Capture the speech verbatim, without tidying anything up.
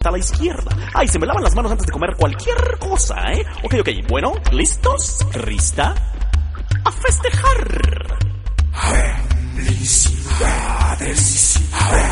a la izquierda. Ay, se me lavan las manos antes de comer cualquier cosa, ¿eh? Ok, ok, bueno, ¿listos? ¿Rista? ¡A festejar! Felicidades.